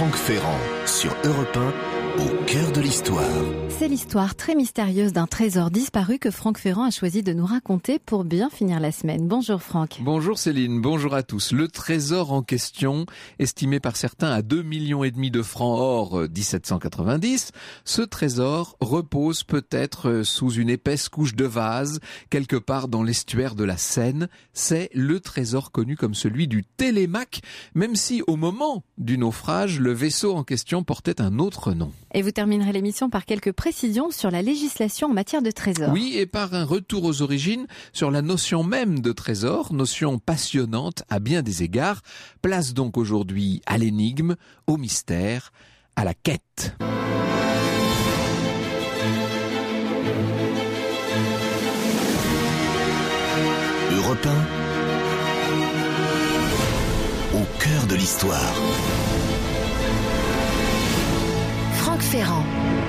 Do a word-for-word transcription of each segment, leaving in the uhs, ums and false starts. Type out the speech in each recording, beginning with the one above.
Franck Ferrand sur Europe un, au cœur de l'histoire. C'est l'histoire très mystérieuse d'un trésor disparu que Franck Ferrand a choisi de nous raconter pour bien finir la semaine. Bonjour Franck. Bonjour Céline, bonjour à tous. Le trésor en question, estimé par certains à deux millions et demi de francs or dix-sept cent quatre-vingt-dix, ce trésor repose peut-être sous une épaisse couche de vase, quelque part dans l'estuaire de la Seine. C'est le trésor connu comme celui du Télémaque, même si au moment du naufrage, le vaisseau en question portait un autre nom. Et vous terminerez l'émission par quelques précisions sur la législation en matière de trésor. Oui, et par un retour aux origines sur la notion même de trésor, notion passionnante à bien des égards. Place donc aujourd'hui à l'énigme, au mystère, à la quête. Europe un, au cœur de l'histoire. Franck Ferrand.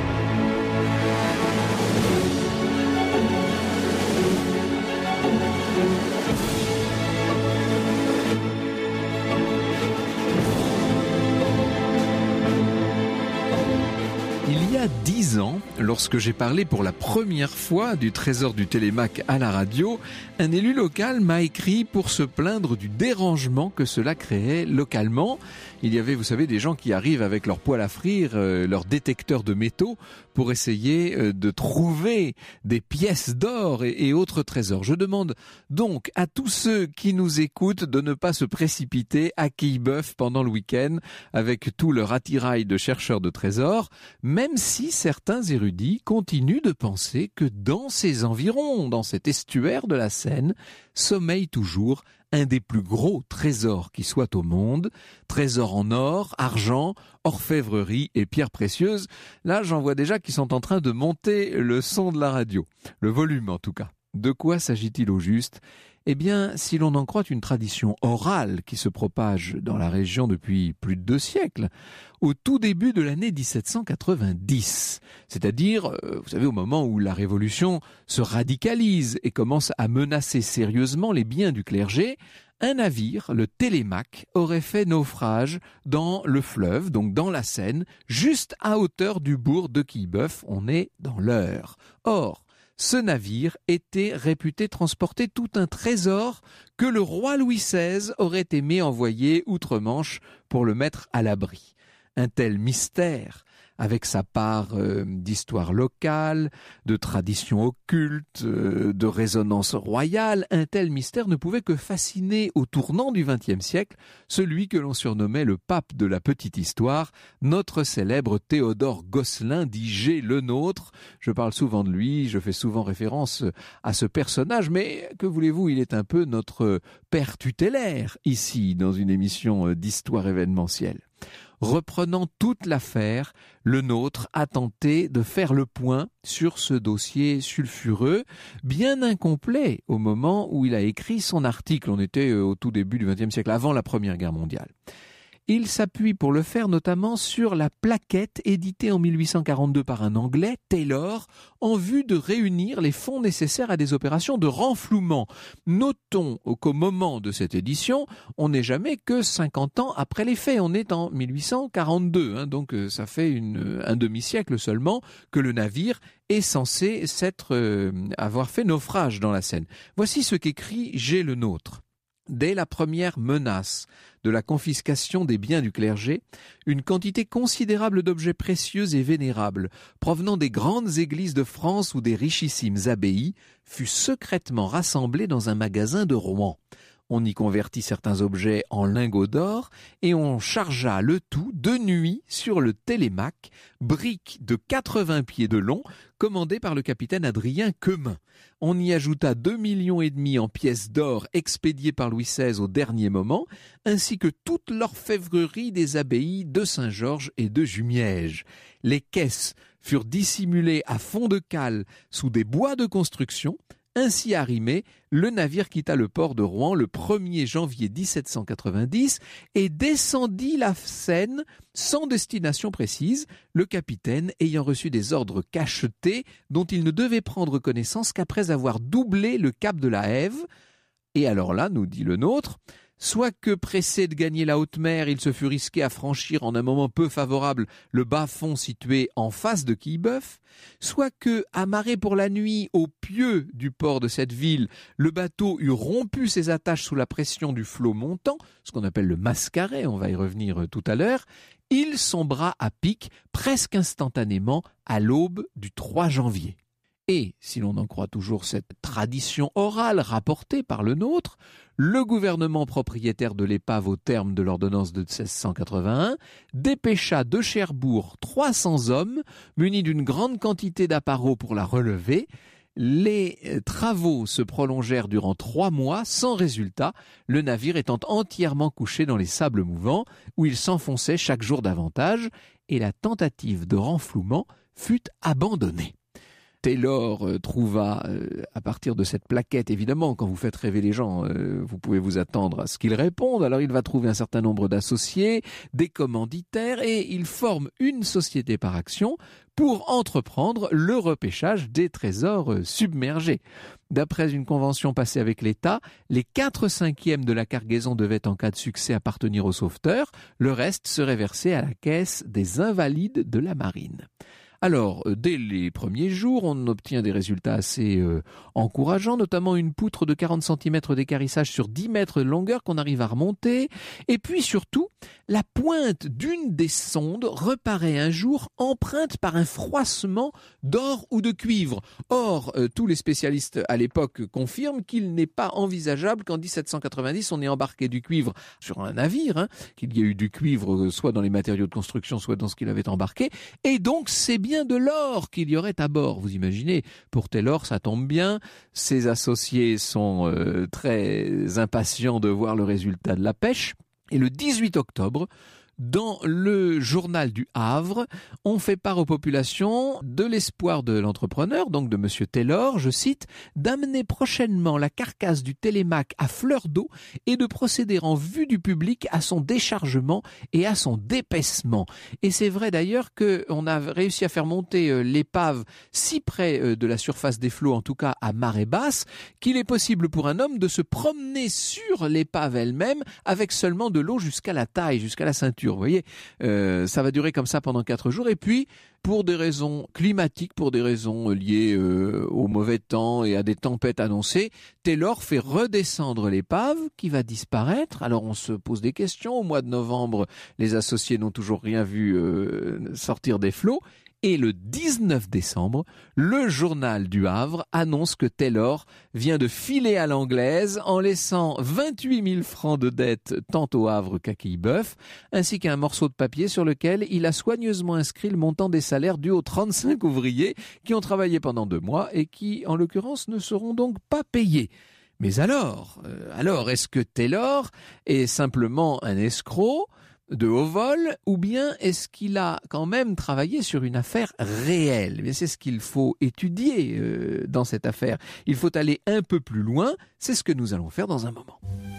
Il y a dix ans, lorsque j'ai parlé pour la première fois du trésor du Télémaque à la radio, un élu local m'a écrit pour se plaindre du dérangement que cela créait localement. Il y avait, vous savez, des gens qui arrivent avec leur poêle à frire, euh, leur détecteur de métaux pour essayer euh, de trouver des pièces d'or et, et autres trésors. Je demande donc à tous ceux qui nous écoutent de ne pas se précipiter à Quillebeuf pendant le week-end avec tout leur attirail de chercheurs de trésors, même si certains érudits continuent de penser que dans ces environs, dans cet estuaire de la Seine, sommeille toujours un des plus gros trésors qui soit au monde, trésors en or, argent, orfèvrerie et pierres précieuses. Là, j'en vois déjà qui sont en train de monter le son de la radio, le volume en tout cas. De quoi s'agit-il au juste ? Eh bien, si l'on en croit une tradition orale qui se propage dans la région depuis plus de deux siècles, au tout début de l'année dix-sept cent quatre-vingt-dix, c'est-à-dire, vous savez, au moment où la Révolution se radicalise et commence à menacer sérieusement les biens du clergé, un navire, le Télémaque, aurait fait naufrage dans le fleuve, donc dans la Seine, juste à hauteur du bourg de Quillebeuf. On est dans l'Eure. Or, ce navire était réputé transporter tout un trésor que le roi Louis seize aurait aimé envoyer outre-Manche pour le mettre à l'abri. Un tel mystère, avec sa part euh, d'histoire locale, de tradition occulte, euh, de résonance royale, un tel mystère ne pouvait que fasciner au tournant du vingtième siècle celui que l'on surnommait le pape de la petite histoire, notre célèbre Théodore Gosselin, dit G le nôtre. Je parle souvent de lui, je fais souvent référence à ce personnage, mais que voulez-vous, il est un peu notre père tutélaire ici, dans une émission d'histoire événementielle. Reprenant toute l'affaire, le nôtre a tenté de faire le point sur ce dossier sulfureux, bien incomplet au moment où il a écrit son article. On était au tout début du vingtième siècle, avant la Première Guerre mondiale. Il s'appuie pour le faire notamment sur la plaquette éditée en mille huit cent quarante-deux par un Anglais, Taylor, en vue de réunir les fonds nécessaires à des opérations de renflouement. Notons qu'au moment de cette édition, on n'est jamais que cinquante ans après les faits. On est en mille huit cent quarante-deux, hein, donc ça fait une, un demi-siècle seulement que le navire est censé s'être, euh, avoir fait naufrage dans la Seine. Voici ce qu'écrit G le nôtre. Dès la première menace de la confiscation des biens du clergé, une quantité considérable d'objets précieux et vénérables, provenant des grandes églises de France ou des richissimes abbayes, fut secrètement rassemblée dans un magasin de Rouen. On y convertit certains objets en lingots d'or et on chargea le tout de nuit sur le Télémaque, brique de quatre-vingts pieds de long, commandée par le capitaine Adrien Quemin. On y ajouta deux millions et demi en pièces d'or expédiées par Louis seize au dernier moment, ainsi que toute l'orfèvrerie des abbayes de Saint-Georges et de Jumièges. Les caisses furent dissimulées à fond de cale sous des bois de construction. Ainsi arrimé, le navire quitta le port de Rouen le premier janvier dix-sept cent quatre-vingt-dix et descendit la Seine sans destination précise, le capitaine ayant reçu des ordres cachetés dont il ne devait prendre connaissance qu'après avoir doublé le cap de la Hève. Et alors là, nous dit le nôtre, soit que pressé de gagner la haute mer, il se fut risqué à franchir en un moment peu favorable le bas-fond situé en face de Quillebeuf, soit que, amarré pour la nuit au pieu du port de cette ville, le bateau eut rompu ses attaches sous la pression du flot montant, ce qu'on appelle le mascaret, on va y revenir tout à l'heure, il sombra à pic presque instantanément à l'aube du trois janvier. Et, si l'on en croit toujours cette tradition orale rapportée par le nôtre, le gouvernement propriétaire de l'épave au terme de l'ordonnance de seize cent quatre-vingt-un dépêcha de Cherbourg trois cents hommes munis d'une grande quantité d'appareaux pour la relever. Les travaux se prolongèrent durant trois mois sans résultat, le navire étant entièrement couché dans les sables mouvants où il s'enfonçait chaque jour davantage et la tentative de renflouement fut abandonnée. Taylor euh, trouva, euh, à partir de cette plaquette, évidemment, quand vous faites rêver les gens, euh, vous pouvez vous attendre à ce qu'ils répondent. Alors il va trouver un certain nombre d'associés, des commanditaires, et il forme une société par action pour entreprendre le repêchage des trésors euh, submergés. D'après une convention passée avec l'État, les quatre cinquièmes de la cargaison devaient en cas de succès appartenir aux sauveteurs, le reste serait versé à la caisse des invalides de la marine. Alors, dès les premiers jours, on obtient des résultats assez euh, encourageants, notamment une poutre de quarante centimètres d'équarrissage sur dix mètres de longueur qu'on arrive à remonter. Et puis surtout, la pointe d'une des sondes reparaît un jour empreinte par un froissement d'or ou de cuivre. Or, euh, tous les spécialistes à l'époque confirment qu'il n'est pas envisageable qu'en dix-sept cent quatre-vingt-dix, on ait embarqué du cuivre sur un navire, hein, qu'il y ait eu du cuivre euh, soit dans les matériaux de construction, soit dans ce qu'il avait embarqué. Et donc, c'est bien de l'or qu'il y aurait à bord. Vous imaginez, pour Taylor, ça tombe bien. Ses associés sont euh, très impatients de voir le résultat de la pêche. Et le dix-huit octobre, dans le journal du Havre, on fait part aux populations de l'espoir de l'entrepreneur, donc de monsieur Taylor, je cite, d'amener prochainement la carcasse du Télémaque à fleur d'eau et de procéder en vue du public à son déchargement et à son dépaissement. Et c'est vrai d'ailleurs qu'on a réussi à faire monter l'épave si près de la surface des flots, en tout cas à marée basse, qu'il est possible pour un homme de se promener sur l'épave elle-même avec seulement de l'eau jusqu'à la taille, jusqu'à la ceinture. Vous voyez, euh, ça va durer comme ça pendant quatre jours. Et puis, pour des raisons climatiques, pour des raisons liées euh, au mauvais temps et à des tempêtes annoncées, Taylor fait redescendre l'épave qui va disparaître. Alors, on se pose des questions. Au mois de novembre, les associés n'ont toujours rien vu euh, sortir des flots. Et le dix-neuf décembre, le journal du Havre annonce que Taylor vient de filer à l'anglaise en laissant vingt-huit mille francs de dette tant au Havre qu'à Quillebeuf, ainsi qu'un morceau de papier sur lequel il a soigneusement inscrit le montant des salaires dus aux trente-cinq ouvriers qui ont travaillé pendant deux mois et qui, en l'occurrence, ne seront donc pas payés. Mais alors, euh, alors est-ce que Taylor est simplement un escroc de haut vol, ou bien est-ce qu'il a quand même travaillé sur une affaire réelle? Mais c'est ce qu'il faut étudier euh, dans cette affaire. Il faut aller un peu plus loin, c'est ce que nous allons faire dans un moment.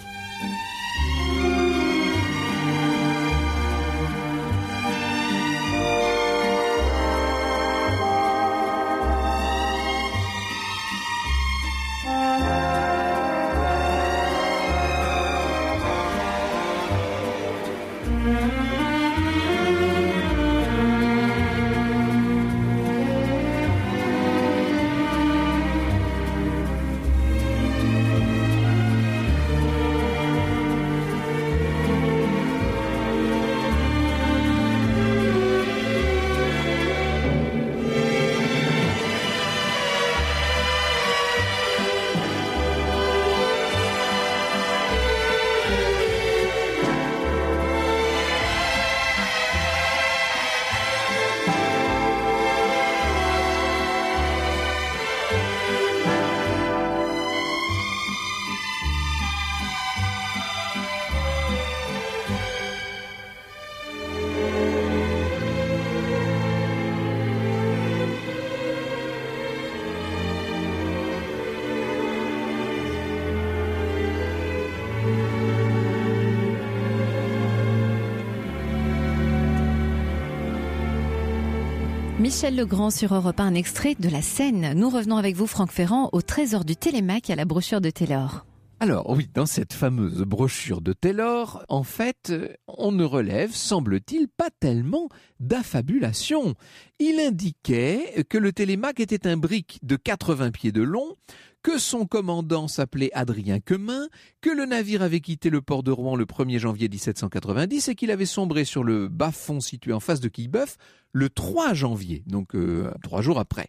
Michel Legrand sur Europe un, un extrait de La Seine. Nous revenons avec vous, Franck Ferrand, au trésor du Télémaque et à la brochure de Taylor. Alors oui, dans cette fameuse brochure de Taylor, en fait, on ne relève, semble-t-il, pas tellement d'affabulation. Il indiquait que le Télémaque était un brick de quatre-vingts pieds de long, que son commandant s'appelait Adrien Quemin, que le navire avait quitté le port de Rouen le premier janvier dix-sept cent quatre-vingt-dix et qu'il avait sombré sur le bas-fond situé en face de Quillebeuf le trois janvier, donc euh, trois jours après.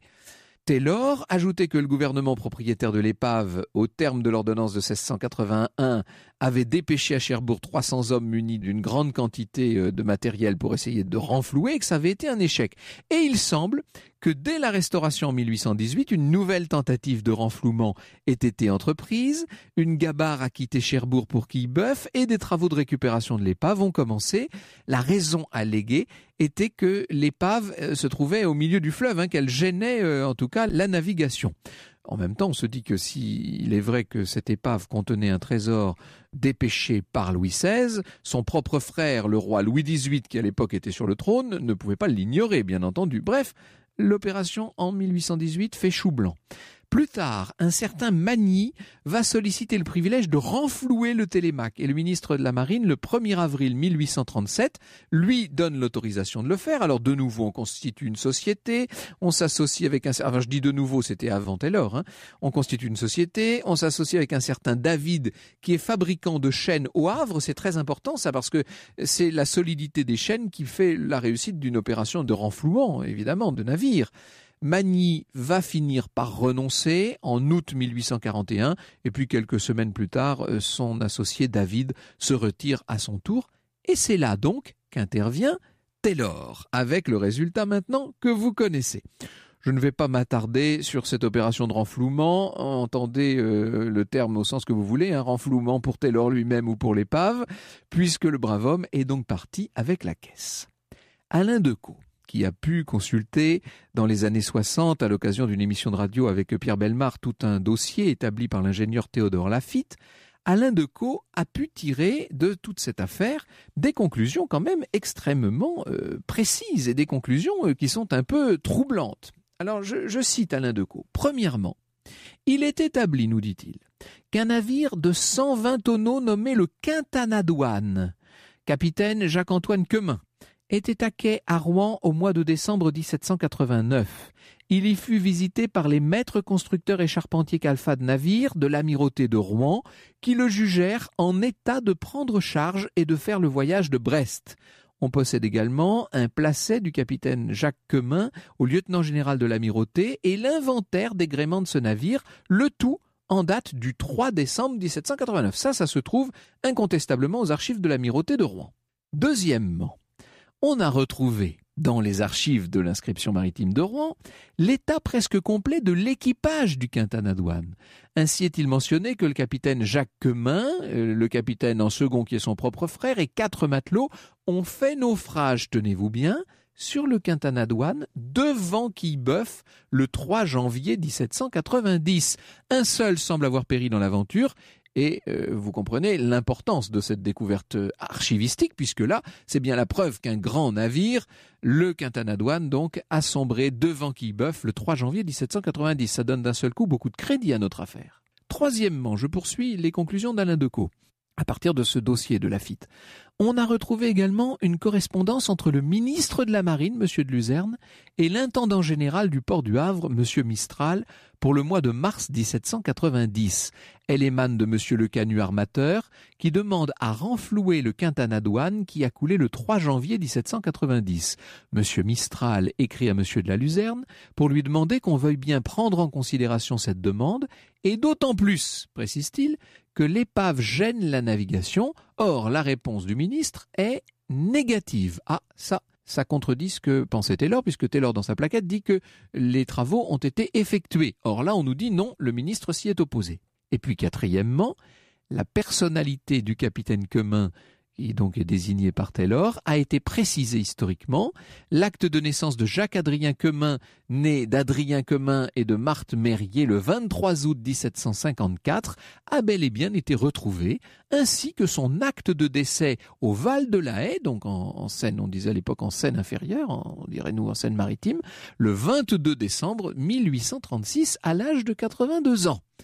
Taylor ajoutait que le gouvernement propriétaire de l'épave, au terme de l'ordonnance de seize cent quatre-vingt-un, avait dépêché à Cherbourg trois cents hommes munis d'une grande quantité de matériel pour essayer de renflouer et que ça avait été un échec. Et il semble que dès la Restauration en mille huit cent dix-huit, une nouvelle tentative de renflouement ait été entreprise, une gabarre a quitté Cherbourg pour Quillebeuf et des travaux de récupération de l'épave ont commencé. La raison alléguée était que l'épave se trouvait au milieu du fleuve, hein, qu'elle gênait euh, en tout cas la navigation. En même temps, on se dit que s'il est vrai que cette épave contenait un trésor dépêché par Louis seize, son propre frère, le roi Louis dix-huit, qui à l'époque était sur le trône, ne pouvait pas l'ignorer, bien entendu. Bref, l'opération en mille huit cent dix-huit fait chou blanc. Plus tard, un certain Magny va solliciter le privilège de renflouer le Télémaque et le ministre de la Marine, le premier avril mille huit cent trente-sept, lui donne l'autorisation de le faire. Alors de nouveau, on constitue une société, on s'associe avec un... Enfin, je dis de nouveau, c'était avant Taylor, hein. On constitue une société, on s'associe avec un certain David qui est fabricant de chaînes au Havre. C'est très important ça parce que c'est la solidité des chaînes qui fait la réussite d'une opération de renflouement, évidemment, de navires. Magny va finir par renoncer en août mille huit cent quarante et un et puis quelques semaines plus tard, son associé David se retire à son tour et c'est là donc qu'intervient Taylor avec le résultat maintenant que vous connaissez. Je ne vais pas m'attarder sur cette opération de renflouement, entendez euh, le terme au sens que vous voulez, un hein, renflouement pour Taylor lui-même ou pour l'épave, puisque le brave homme est donc parti avec la caisse. Alain Decaux, qui a pu consulter dans les années soixante, à l'occasion d'une émission de radio avec Pierre Bellemare, tout un dossier établi par l'ingénieur Théodore Lafitte, Alain Decaux a pu tirer de toute cette affaire des conclusions quand même extrêmement euh, précises et des conclusions euh, qui sont un peu troublantes. Alors je, je cite Alain Decaux. Premièrement, il est établi, nous dit-il, qu'un navire de cent vingt tonneaux nommé le Quintanadouane, capitaine Jacques-Antoine Quemin, était à quai à Rouen au mois de décembre dix-sept cent quatre-vingt-neuf. Il y fut visité par les maîtres constructeurs et charpentiers calfa de navires de l'amirauté de Rouen qui le jugèrent en état de prendre charge et de faire le voyage de Brest. On possède également un placet du capitaine Jacques Quemin au lieutenant général de l'amirauté et l'inventaire des gréements de ce navire, le tout en date du trois décembre dix-sept cent quatre-vingt-neuf. Ça, ça se trouve incontestablement aux archives de l'amirauté de Rouen. Deuxièmement, on a retrouvé dans les archives de l'inscription maritime de Rouen l'état presque complet de l'équipage du Quintanadouane. Ainsi est-il mentionné que le capitaine Jacques Quemin, le capitaine en second qui est son propre frère, et quatre matelots ont fait naufrage, tenez-vous bien, sur le Quintanadouane devant Quillebeuf le trois janvier dix-sept cent quatre-vingt-dix. Un seul semble avoir péri dans l'aventure. Et euh, vous comprenez l'importance de cette découverte archivistique, puisque là, c'est bien la preuve qu'un grand navire, le Quintanadouane, donc, a sombré devant Quillebeuf le trois janvier dix-sept cent quatre-vingt-dix. Ça donne d'un seul coup beaucoup de crédit à notre affaire. Troisièmement, je poursuis les conclusions d'Alain Decaux. À partir de ce dossier de Lafitte, on a retrouvé également une correspondance entre le ministre de la Marine, M. de Luzerne, et l'intendant général du port du Havre, M. Mistral, pour le mois de mars dix-sept cent quatre-vingt-dix. Elle émane de M. Le Canut armateur, qui demande à renflouer le Quintanadouane qui a coulé le trois janvier dix-sept cent quatre-vingt-dix. M. Mistral écrit à M. de la Luzerne pour lui demander qu'on veuille bien prendre en considération cette demande, et d'autant plus, précise-t-il, que l'épave gêne la navigation. Or, la réponse du ministre est négative. Ah, ça, ça contredit ce que pensait Taylor, puisque Taylor, dans sa plaquette, dit que les travaux ont été effectués. Or là, on nous dit non, le ministre s'y est opposé. Et puis, quatrièmement, la personnalité du capitaine Quemin, qui donc est désigné par Taylor, a été précisé historiquement. L'acte de naissance de Jacques-Adrien Quemin, né d'Adrien Quemin et de Marthe Mérier le vingt-trois août dix-sept cent cinquante-quatre, a bel et bien été retrouvé, ainsi que son acte de décès au Val de la Haye, donc en, en Seine, on disait à l'époque en Seine inférieure, on dirait nous en Seine maritime, le vingt-deux décembre mille huit cent trente-six à l'âge de quatre-vingt-deux ans.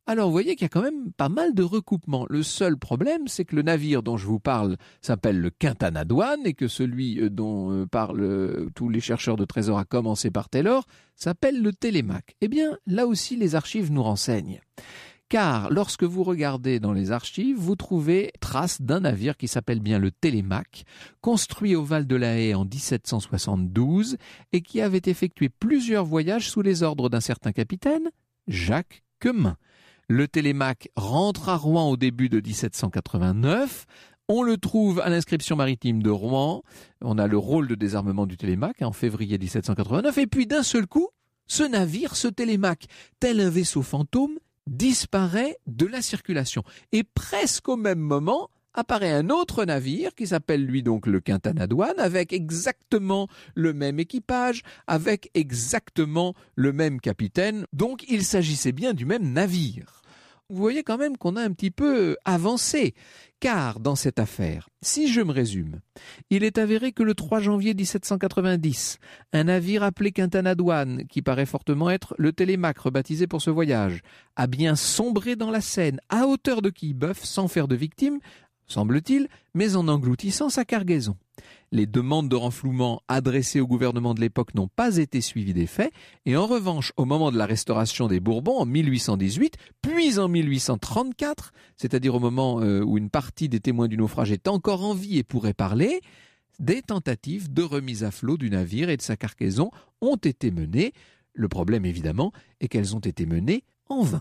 Alors vous voyez qu'il y a quand même pas mal de recoupements. Le seul problème, c'est que le navire dont je vous parle s'appelle le Quintanadouane et que celui dont parlent tous les chercheurs de trésors à commencer par Taylor s'appelle le Télémaque. Eh bien, là aussi, les archives nous renseignent. Car lorsque vous regardez dans les archives, vous trouvez trace d'un navire qui s'appelle bien le Télémaque, construit au Val de la Haye en dix-sept cent soixante-douze et qui avait effectué plusieurs voyages sous les ordres d'un certain capitaine, Jacques Quemin. Le Télémaque rentre à Rouen au début de dix-sept cent quatre-vingt-neuf. On le trouve à l'inscription maritime de Rouen. On a le rôle de désarmement du Télémaque en février dix-sept cent quatre-vingt-neuf. Et puis d'un seul coup, ce navire, ce Télémaque, tel un vaisseau fantôme, disparaît de la circulation. Et presque au même moment, apparaît un autre navire qui s'appelle lui donc le Quintanadouane, avec exactement le même équipage, avec exactement le même capitaine. Donc il s'agissait bien du même navire. Vous voyez quand même qu'on a un petit peu avancé, car dans cette affaire, si je me résume, il est avéré que le trois janvier dix-sept cent quatre-vingt-dix, un navire appelé Quintanadouane, qui paraît fortement être le Télémaque rebaptisé pour ce voyage, a bien sombré dans la Seine à hauteur de Quillebeuf sans faire de victimes, semble-t-il, mais en engloutissant sa cargaison. Les demandes de renflouement adressées au gouvernement de l'époque n'ont pas été suivies des faits, et en revanche, au moment de la restauration des Bourbons en mille huit cent dix-huit, puis en mille huit cent trente-quatre, c'est-à-dire au moment euh, où une partie des témoins du naufrage est encore en vie et pourrait parler, des tentatives de remise à flot du navire et de sa cargaison ont été menées. Le problème, évidemment, est qu'elles ont été menées en vain.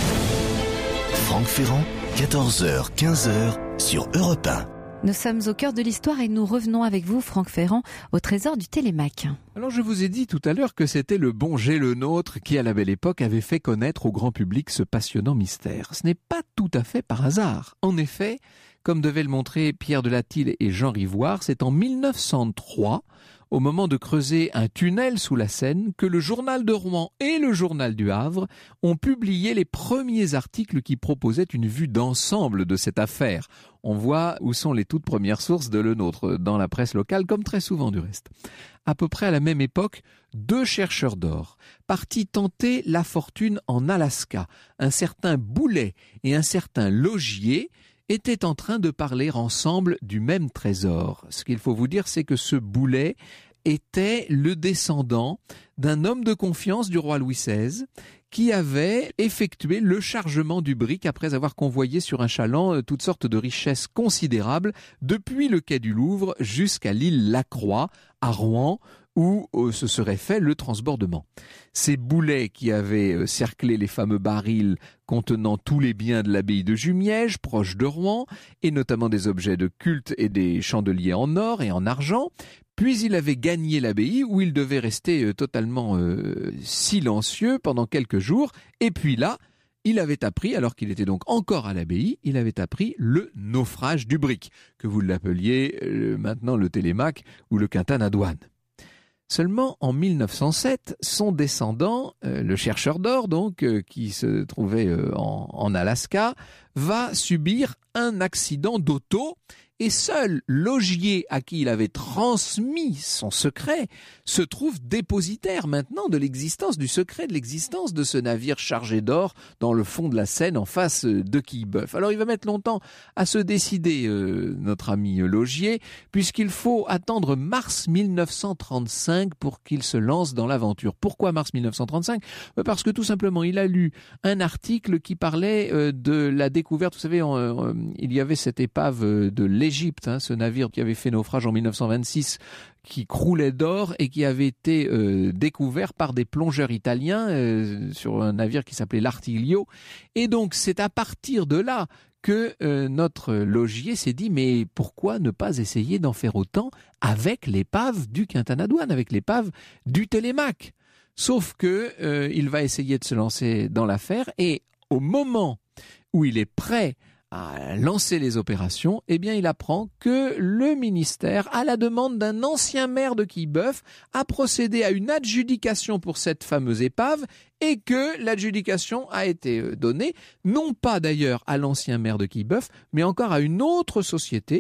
Franck Ferrand, quatorze heures quinze sur Europe un. Nous sommes au cœur de l'histoire et nous revenons avec vous, Franck Ferrand, au trésor du Télémaque. Alors je vous ai dit tout à l'heure que c'était le bon G le nôtre qui, à la belle époque, avait fait connaître au grand public ce passionnant mystère. Ce n'est pas tout à fait par hasard. En effet, comme devaient le montrer Pierre de Latil et Jean Rivoire, c'est en mille neuf cent trois, au moment de creuser un tunnel sous la Seine, que le journal de Rouen et le journal du Havre ont publié les premiers articles qui proposaient une vue d'ensemble de cette affaire. On voit où sont les toutes premières sources de Le Nôtre, dans la presse locale, comme très souvent du reste. À peu près à la même époque, deux chercheurs d'or, partis tenter la fortune en Alaska, un certain Boulet et un certain Logier, étaient en train de parler ensemble du même trésor. Ce qu'il faut vous dire, c'est que ce Boulet était le descendant d'un homme de confiance du roi Louis seize qui avait effectué le chargement du brick après avoir convoyé sur un chaland toutes sortes de richesses considérables depuis le quai du Louvre jusqu'à l'île Lacroix à Rouen, où se serait fait le transbordement. Ces Boulets qui avaient cerclé les fameux barils contenant tous les biens de l'abbaye de Jumièges, proche de Rouen, et notamment des objets de culte et des chandeliers en or et en argent. Puis il avait gagné l'abbaye où il devait rester totalement euh, silencieux pendant quelques jours. Et puis là, il avait appris, alors qu'il était donc encore à l'abbaye, il avait appris le naufrage du brick, que vous l'appeliez euh, maintenant le Télémaque ou le Quintanadouane. Seulement, en mille neuf cent sept, son descendant, euh, le chercheur d'or, donc, euh, qui se trouvait euh, en, en Alaska, va subir un accident d'auto, et seul Logier, à qui il avait transmis son secret, se trouve dépositaire maintenant de l'existence, du secret de l'existence de ce navire chargé d'or dans le fond de la Seine en face de Quillebeuf. Alors il va mettre longtemps à se décider, euh, notre ami Logier, puisqu'il faut attendre mars mille neuf cent trente-cinq pour qu'il se lance dans l'aventure. Pourquoi mars mille neuf cent trente-cinq ? Parce que tout simplement, il a lu un article qui parlait euh, de la découverte, vous savez, en, euh, il y avait cette épave de l'Égypte, hein, ce navire qui avait fait naufrage en mille neuf cent vingt-six, qui croulait d'or et qui avait été euh, découvert par des plongeurs italiens euh, sur un navire qui s'appelait l'Artiglio. Et donc c'est à partir de là que euh, notre Logier s'est dit, mais pourquoi ne pas essayer d'en faire autant avec l'épave du Quintanadouane, avec l'épave du Télémaque ? Sauf que euh, il va essayer de se lancer dans l'affaire, et au moment où il est prêt à lancer les opérations, eh bien il apprend que le ministère, à la demande d'un ancien maire de Quillebeuf, a procédé à une adjudication pour cette fameuse épave, et que l'adjudication a été donnée, non pas d'ailleurs à l'ancien maire de Quillebeuf, mais encore à une autre société,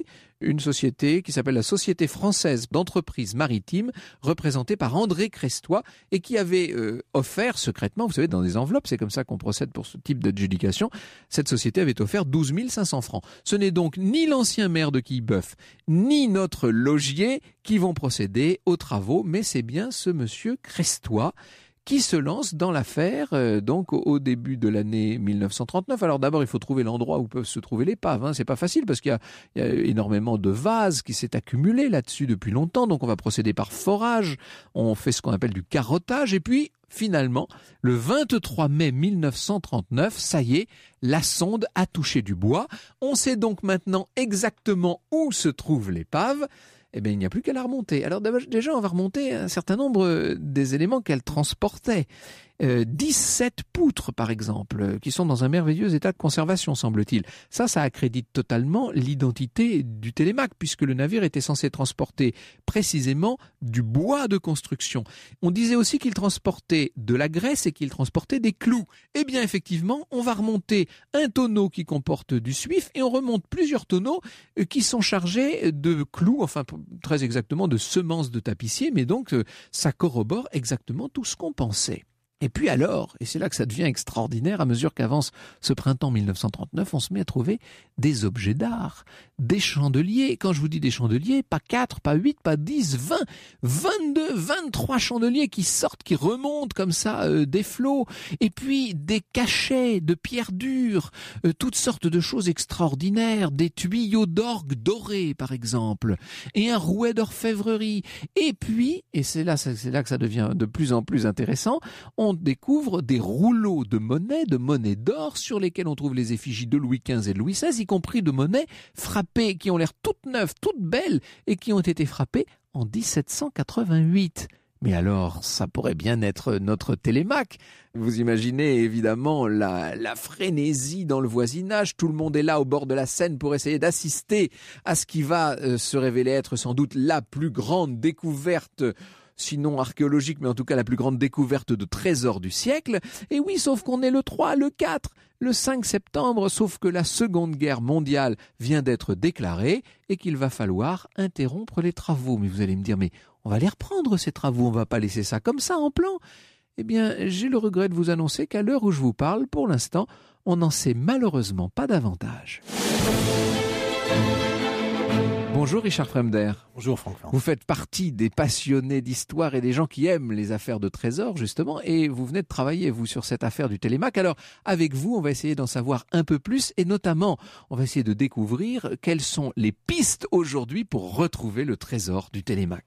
une société qui s'appelle la Société française d'entreprise maritime, représentée par André Crestois, et qui avait euh, offert secrètement, vous savez, dans des enveloppes, c'est comme ça qu'on procède pour ce type d'adjudication, cette société avait offert douze mille cinq cents francs. Ce n'est donc ni l'ancien maire de Quillebeuf, ni notre logier qui vont procéder aux travaux, mais c'est bien ce monsieur Crestois qui se lance dans l'affaire euh, donc au, au début de l'année mille neuf cent trente-neuf. Alors d'abord, il faut trouver l'endroit où peuvent se trouver l'épave. Hein. C'est pas facile parce qu'il y a, il y a énormément de vases qui s'est accumulé là-dessus depuis longtemps. Donc on va procéder par forage. On fait ce qu'on appelle du carottage. Et puis finalement, le vingt-trois mai mille neuf cent trente-neuf, ça y est, la sonde a touché du bois. On sait donc maintenant exactement où se trouve l'épave. Eh bien, il n'y a plus qu'à la remonter. Alors déjà, on va remonter un certain nombre des éléments qu'elle transportait. Euh, dix-sept poutres, par exemple, qui sont dans un merveilleux état de conservation, semble-t-il. Ça, ça accrédite totalement l'identité du Télémac, puisque le navire était censé transporter précisément du bois de construction. On disait aussi qu'il transportait de la graisse et qu'il transportait des clous. Eh bien, effectivement, on va remonter un tonneau qui comporte du suif et on remonte plusieurs tonneaux qui sont chargés de clous, enfin très exactement de semences de tapissier, mais donc ça corrobore exactement tout ce qu'on pensait. Et puis alors, et c'est là que ça devient extraordinaire, à mesure qu'avance ce printemps mille neuf cent trente-neuf, on se met à trouver des objets d'art, des chandeliers. Quand je vous dis des chandeliers, pas quatre, pas huit, pas dix, vingt, vingt-deux, vingt-trois chandeliers qui sortent, qui remontent comme ça euh, des flots. Et puis des cachets de pierres dures, euh, toutes sortes de choses extraordinaires, des tuyaux d'orgue dorés par exemple, et un rouet d'orfèvrerie. Et puis, et c'est là, c'est là que ça devient de plus en plus intéressant, on découvre des rouleaux de monnaie, de monnaie d'or, sur lesquels on trouve les effigies de Louis quinze et de Louis seize, y compris de monnaies frappées, qui ont l'air toutes neuves, toutes belles, et qui ont été frappées en dix-sept cent quatre-vingt-huit. Mais alors, ça pourrait bien être notre Télémac. Vous imaginez évidemment la, la frénésie dans le voisinage. Tout le monde est là au bord de la Seine pour essayer d'assister à ce qui va euh, se révéler être sans doute la plus grande découverte, sinon archéologique, mais en tout cas la plus grande découverte de trésors du siècle. Et oui, sauf qu'on est le trois, le quatre, le cinq septembre, sauf que la Seconde Guerre mondiale vient d'être déclarée et qu'il va falloir interrompre les travaux. Mais vous allez me dire, mais on va les reprendre ces travaux, on va pas laisser ça comme ça en plan. Eh bien, j'ai le regret de vous annoncer qu'à l'heure où je vous parle, pour l'instant, on n'en sait malheureusement pas davantage. Bonjour Richard Fremder. Bonjour Franck. Vous faites partie des passionnés d'histoire et des gens qui aiment les affaires de trésors justement, et vous venez de travailler vous sur cette affaire du Télémac. Alors avec vous, on va essayer d'en savoir un peu plus et notamment on va essayer de découvrir quelles sont les pistes aujourd'hui pour retrouver le trésor du Télémac.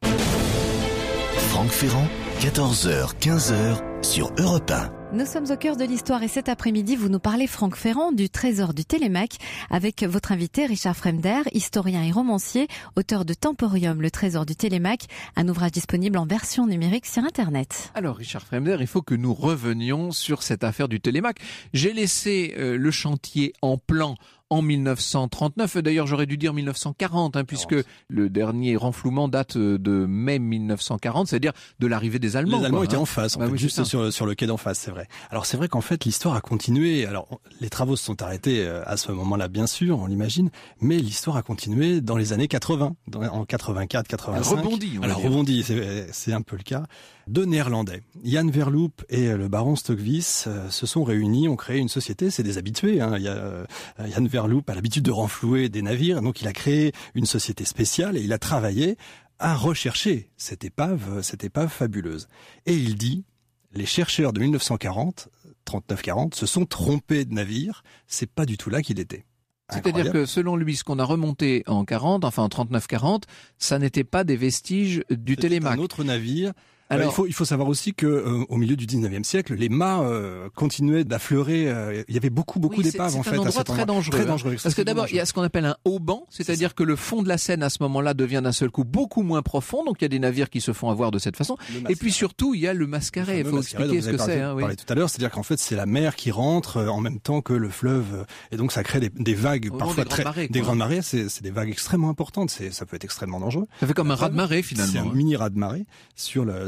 Franck Ferrand, quatorze heures quinze heures sur Europe un. Nous sommes au cœur de l'histoire et cet après-midi, vous nous parlez, Franck Ferrand, du trésor du Télémac avec votre invité Richard Fremder, historien et romancier, auteur de Temporium, le trésor du Télémac, un ouvrage disponible en version numérique sur Internet. Alors Richard Fremder, il faut que nous revenions sur cette affaire du Télémac. J'ai laissé euh, le chantier en plan en mille neuf cent trente-neuf, d'ailleurs j'aurais dû dire mille neuf cent quarante, hein, puisque quarante. Le dernier renflouement date de mai mille neuf cent quarante, c'est-à-dire de l'arrivée des Allemands. Les Allemands quoi, étaient hein. en face, en bah fait, oui, juste sur, sur le quai d'en face, c'est vrai. Alors c'est vrai qu'en fait l'histoire a continué, alors les travaux se sont arrêtés à ce moment-là bien sûr, on l'imagine, mais l'histoire a continué dans les années quatre-vingts, dans, en quatre-vingt-quatre quatre-vingt-cinq. Elle rebondit. Alors rebondit, c'est, c'est un peu le cas. Deux Néerlandais, Jan Verloop et le baron Stokvis, euh, se sont réunis, ont créé une société, c'est des habitués. Hein. Il y a, euh, Jan Verloop a l'habitude de renflouer des navires, donc il a créé une société spéciale et il a travaillé à rechercher cette épave, cette épave fabuleuse. Et il dit, les chercheurs de mille neuf cent quarante, trente-neuf quarante, se sont trompés de navire, c'est pas du tout là qu'il était. C'est-à-dire que selon lui, ce qu'on a remonté en quarante, enfin en trente-neuf quarante, ça n'était pas des vestiges du C'était Télémac. Un autre navire. Alors, il faut il faut savoir aussi que euh, au milieu du dix-neuvième siècle, les mâts euh, continuaient d'affleurer. Euh, il y avait beaucoup beaucoup oui, d'épaves c'est, en c'est fait. Un à cet très dangereux. Très dangereux. Parce que d'abord, il y a ce qu'on appelle un haut-banc, c'est-à-dire que le fond de la Seine à ce moment-là devient d'un seul coup beaucoup moins profond. Donc il y a des navires qui se font avoir de cette façon. Et puis surtout, il y a le mascaret. Il faut expliquer ce que c'est. Hein, oui. Parlé tout à l'heure, c'est-à-dire qu'en fait, c'est la mer qui rentre euh, en même temps que le fleuve, et donc ça crée des, des vagues oh, parfois des très grandes marées, des grandes marées. C'est, c'est des vagues extrêmement importantes. C'est ça peut être extrêmement dangereux. Ça fait comme un raz de marée finalement. C'est un mini raz de marée sur le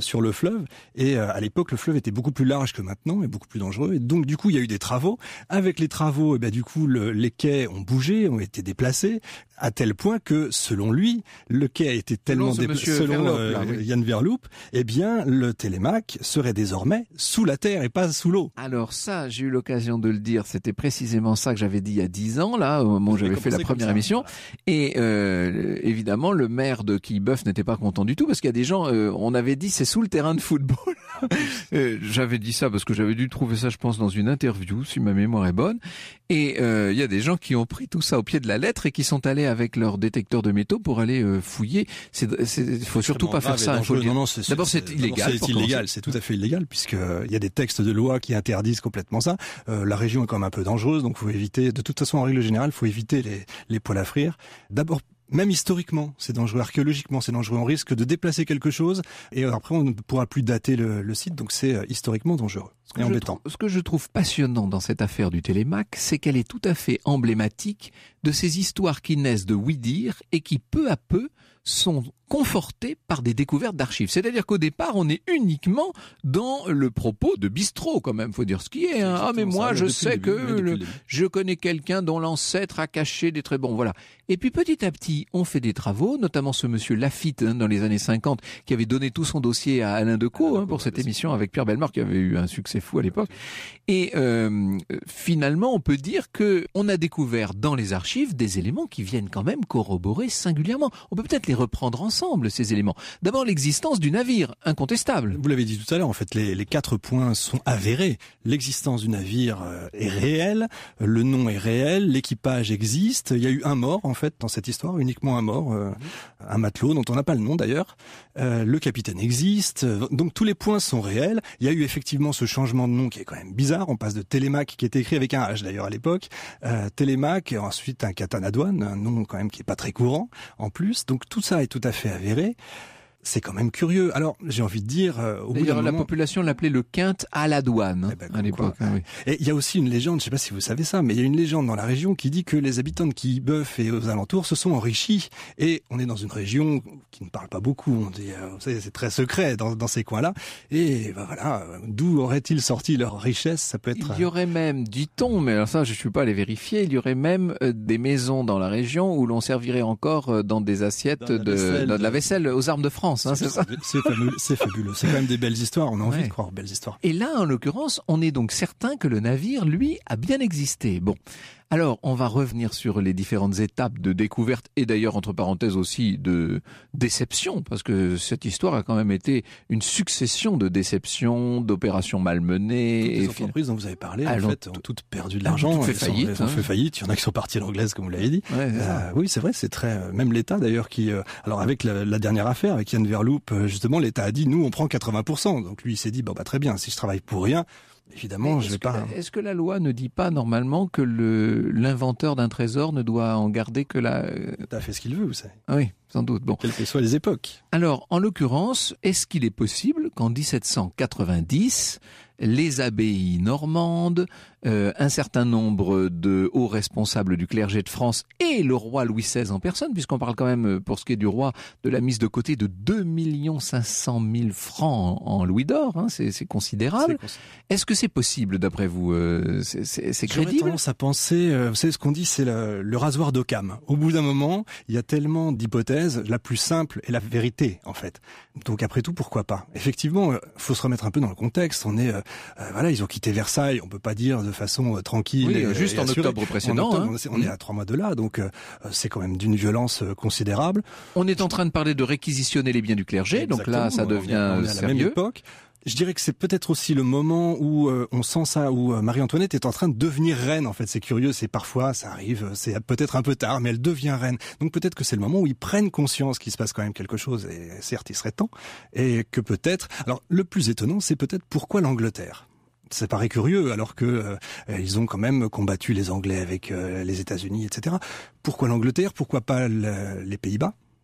sur le fleuve. Et euh, à l'époque, le fleuve était beaucoup plus large que maintenant et beaucoup plus dangereux. Et donc, du coup, il y a eu des travaux. Avec les travaux, eh ben, du coup, le, les quais ont bougé, ont été déplacés, à tel point que, selon lui, le quai a été tellement déplacé, selon euh, là, oui. Yann Verloop, eh bien, le Télémac serait désormais sous la terre et pas sous l'eau. Alors ça, j'ai eu l'occasion de le dire, c'était précisément ça que j'avais dit il y a dix ans, là, au moment où j'avais fait la première émission. Et euh, évidemment, le maire de Quillebeuf n'était pas content du tout, parce qu'il y a des gens, euh, on avait dit c'est sous le terrain de football. euh, j'avais dit ça parce que j'avais dû trouver ça, je pense, dans une interview, si ma mémoire est bonne. Et il euh, y a des gens qui ont pris tout ça au pied de la lettre et qui sont allés avec leur détecteur de métaux pour aller euh, fouiller. C'est, c'est, faut surtout pas faire ça. Faut non, non, c'est, D'abord, c'est, c'est illégal. C'est illégal, c'est tout à fait illégal, puisque il y a des textes de loi qui interdisent complètement ça. Euh, la région est quand même un peu dangereuse, donc faut éviter. De toute façon, en règle générale, faut éviter les, les poêles à frire. D'abord, même historiquement, c'est dangereux. Archéologiquement, c'est dangereux. On risque de déplacer quelque chose et après, on ne pourra plus dater le, le site. Donc, c'est historiquement dangereux et embêtant. Trouve, ce que je trouve passionnant dans cette affaire du Télémac, c'est qu'elle est tout à fait emblématique de ces histoires qui naissent de oui-dire et qui, peu à peu, sont confortées par des découvertes d'archives. C'est-à-dire qu'au départ, on est uniquement dans le propos de bistrot, quand même, faut dire ce qui est. Hein. Ah, mais moi, ça, je sais le que le le, je connais quelqu'un dont l'ancêtre a caché des très bons. Voilà. Et puis, petit à petit, on fait des travaux, notamment ce monsieur Lafitte, hein, dans les années cinquante, qui avait donné tout son dossier à Alain Decaux, hein, pour cette émission avec Pierre Bellemare, qui avait eu un succès fou à l'époque. Et euh, finalement, on peut dire que on a découvert dans les archives des éléments qui viennent quand même corroborer singulièrement. On peut peut-être les reprendre ensemble, ces éléments. D'abord, l'existence du navire, incontestable. Vous l'avez dit tout à l'heure, en fait, les, les quatre points sont avérés. L'existence du navire euh, est réelle, le nom est réel, l'équipage existe. Il y a eu un mort, en fait, dans cette histoire, uniquement un mort, euh, un matelot dont on n'a pas le nom d'ailleurs. Euh, le capitaine existe, donc tous les points sont réels. Il y a eu effectivement ce changement de nom qui est quand même bizarre. On passe de Télémac, qui était écrit avec un H d'ailleurs à l'époque, euh, Télémac, et ensuite un Catanadouane, un nom quand même qui est pas très courant en plus. Donc tout ça est tout à fait avéré. C'est quand même curieux. Alors, j'ai envie de dire... Euh, au bout d'un la moment... population l'appelait le quinte à la douane, hein, eh ben, à l'époque. Hein, oui. Et il y a aussi une légende, je ne sais pas si vous savez ça, mais il y a une légende dans la région qui dit que les habitants de Quillebeuf et aux alentours se sont enrichis. Et on est dans une région qui ne parle pas beaucoup. On dit, euh, vous savez, c'est très secret dans, dans ces coins-là. Et ben voilà, d'où auraient-ils sorti leur richesse? Ça peut être... Il y aurait même, dit-on, mais alors ça, je ne suis pas allé vérifier, il y aurait même euh, des maisons dans la région où l'on servirait encore euh, dans des assiettes dans de, vaisselle, dans de la vaisselle aux armes de France, hein, c'est ça? C'est fabuleux, c'est fabuleux. C'est quand même des belles histoires. On a envie ouais. de croire aux belles histoires. Et là, en l'occurrence, on est donc certain que le navire, lui, a bien existé. Bon. Alors, on va revenir sur les différentes étapes de découverte et d'ailleurs, entre parenthèses aussi, de déception, parce que cette histoire a quand même été une succession de déceptions, d'opérations malmenées. Toutes les et entreprises dont vous avez parlé, ah, en fait, ont toutes perdu de l'argent. Toutes fait faillite. Elles ont hein. fait faillite. Il y en a qui sont partis à l'anglaise, comme vous l'avez dit. Ouais, c'est euh, oui, c'est vrai, c'est très... Même l'État, d'ailleurs, qui... Euh, alors, avec la, la dernière affaire, avec Yann Verloop, justement, l'État a dit, nous, on prend quatre-vingts pour cent. Donc, lui, il s'est dit, bon, bah, très bien, si je travaille pour rien... Évidemment, je vais pas. La, est-ce que la loi ne dit pas normalement que le l'inventeur d'un trésor ne doit en garder que la... Il a fait ce qu'il veut, vous savez. Oui, sans doute. Bon. Quelles que soient les époques. Alors, en l'occurrence, est-ce qu'il est possible qu'en dix-sept cent quatre-vingt-dix, les abbayes normandes, euh, un certain nombre de hauts responsables du clergé de France et le roi Louis seize en personne, puisqu'on parle quand même, pour ce qui est du roi, de la mise de côté de deux millions cinq cent mille francs en louis d'or, hein, c'est, c'est considérable. C'est Est-ce que c'est possible, d'après vous? euh, c'est, c'est, c'est crédible? J'aurais tendance à penser, euh, vous savez ce qu'on dit, c'est le, le rasoir d'Occam. Au bout d'un moment, il y a tellement d'hypothèses, la plus simple est la vérité, en fait. Donc après tout, pourquoi pas? Effectivement, euh, faut se remettre un peu dans le contexte. On est, euh, euh, voilà, ils ont quitté Versailles, on peut pas dire de façon euh, tranquille. Oui, et, juste et en assurée. octobre précédent. En octobre, hein. on, est, on est à trois mois de là, donc euh, c'est quand même d'une violence euh, considérable. On est en train de parler de réquisitionner les biens du clergé, Exactement, donc là, ça devient on est, on est à sérieux. La même époque. Je dirais que c'est peut-être aussi le moment où euh, on sent ça, où euh, Marie-Antoinette est en train de devenir reine. En fait, c'est curieux, c'est parfois, ça arrive, c'est peut-être un peu tard, mais elle devient reine. Donc peut-être que c'est le moment où ils prennent conscience qu'il se passe quand même quelque chose, et certes, il serait temps, et que peut-être... Alors, le plus étonnant, c'est peut-être pourquoi l'Angleterre. Ça paraît curieux, alors que euh, ils ont quand même combattu les Anglais avec euh, les États-Unis, et cetera. Pourquoi l'Angleterre? Pourquoi pas le, les Pays-Bas?